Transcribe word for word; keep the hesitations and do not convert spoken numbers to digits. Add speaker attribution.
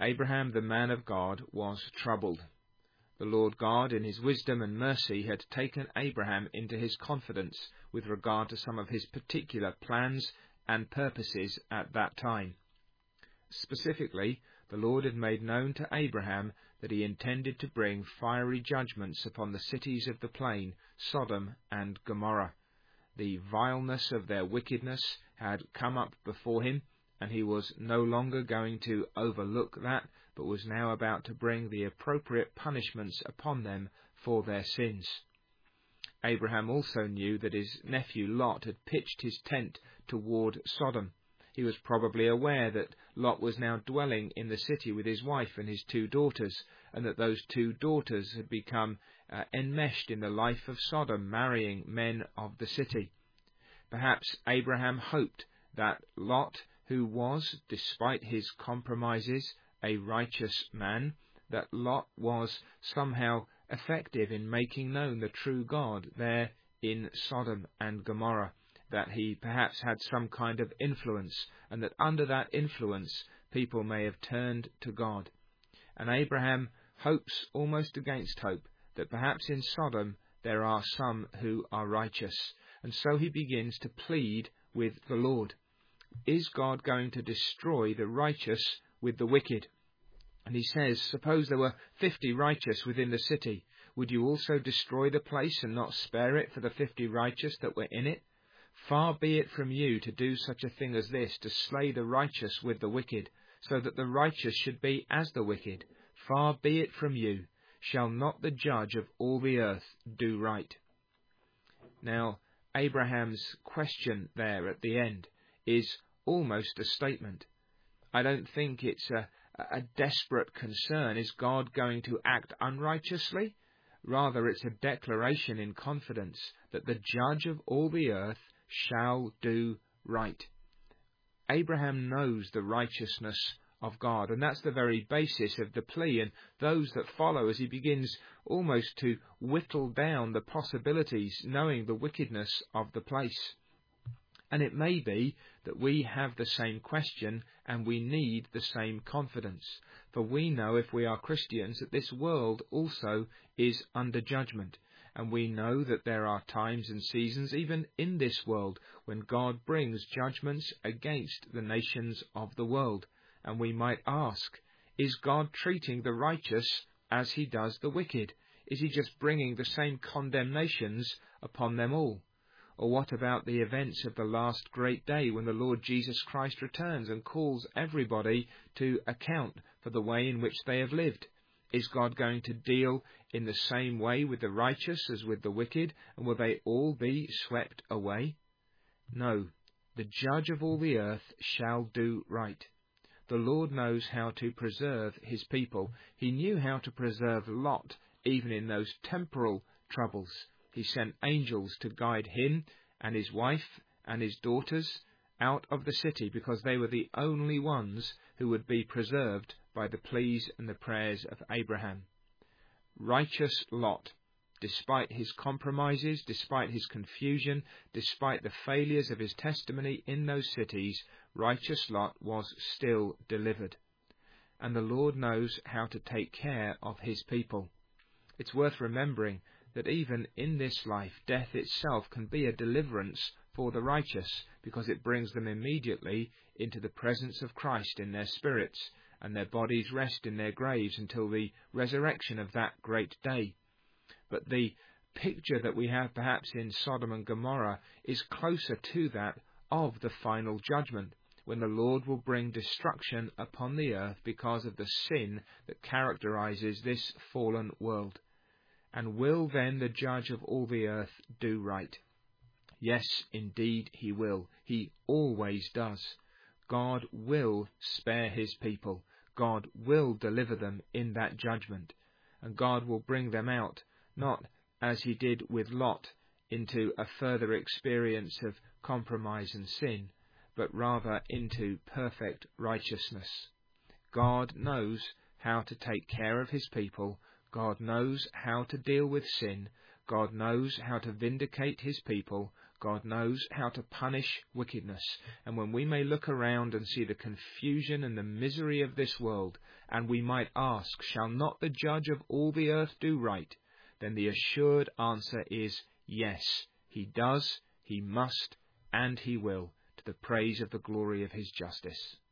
Speaker 1: Abraham, the man of God, was troubled. The Lord God, in his wisdom and mercy, had taken Abraham into his confidence with regard to some of his particular plans and purposes at that time. Specifically, the Lord had made known to Abraham that he intended to bring fiery judgments upon the cities of the plain, Sodom and Gomorrah. The vileness of their wickedness had come up before him, and he was no longer going to overlook that, but was now about to bring the appropriate punishments upon them for their sins. Abraham also knew that his nephew Lot had pitched his tent toward Sodom. He was probably aware that Lot was now dwelling in the city with his wife and his two daughters, and that those two daughters had become uh, enmeshed in the life of Sodom, marrying men of the city. Perhaps Abraham hoped that Lot, who was, despite his compromises, a righteous man, that Lot was somehow effective in making known the true God there in Sodom and Gomorrah, that he perhaps had some kind of influence, and that under that influence people may have turned to God. And Abraham hopes almost against hope that perhaps in Sodom there are some who are righteous, and so he begins to plead with the Lord. Is God going to destroy the righteous with the wicked? And he says, suppose there were fifty righteous within the city, would you also destroy the place and not spare it for the fifty righteous that were in it? Far be it from you to do such a thing as this, to slay the righteous with the wicked, so that the righteous should be as the wicked. Far be it from you. Shall not the judge of all the earth do right? Now, Abraham's question there at the end is almost a statement. I don't think it's a, a desperate concern. Is God going to act unrighteously? Rather, it's a declaration in confidence that the judge of all the earth shall do right. Abraham knows the righteousness of God, and that's the very basis of the plea, and those that follow as he begins almost to whittle down the possibilities, knowing the wickedness of the place. And it may be that we have the same question and we need the same confidence, for we know, if we are Christians, that this world also is under judgment. And we know that there are times and seasons, even in this world, when God brings judgments against the nations of the world. And we might ask, is God treating the righteous as he does the wicked? Is he just bringing the same condemnations upon them all? Or what about the events of the last great day, when the Lord Jesus Christ returns and calls everybody to account for the way in which they have lived? Is God going to deal in the same way with the righteous as with the wicked, and will they all be swept away? No, the judge of all the earth shall do right. The Lord knows how to preserve his people. He knew how to preserve Lot, even in those temporal troubles. He sent angels to guide him and his wife and his daughters out of the city, because they were the only ones who would be preserved by the pleas and the prayers of Abraham. Righteous Lot, despite his compromises, despite his confusion, despite the failures of his testimony in those cities, righteous Lot was still delivered. And the Lord knows how to take care of his people. It's worth remembering that even in this life, death itself can be a deliverance for the righteous, because it brings them immediately into the presence of Christ in their spirits, and their bodies rest in their graves until the resurrection of that great day. But the picture that we have perhaps in Sodom and Gomorrah is closer to that of the final judgment, when the Lord will bring destruction upon the earth because of the sin that characterizes this fallen world. And will then the judge of all the earth do right? Yes, indeed he will. He always does. God will spare his people. God will deliver them in that judgment. And God will bring them out, not as he did with Lot, into a further experience of compromise and sin, but rather into perfect righteousness. God knows how to take care of his people. God knows how to deal with sin. God knows how to vindicate his people. God knows how to punish wickedness, and when we may look around and see the confusion and the misery of this world, and we might ask, shall not the Judge of all the earth do right? Then the assured answer is yes, he does, he must, and he will, to the praise of the glory of his justice.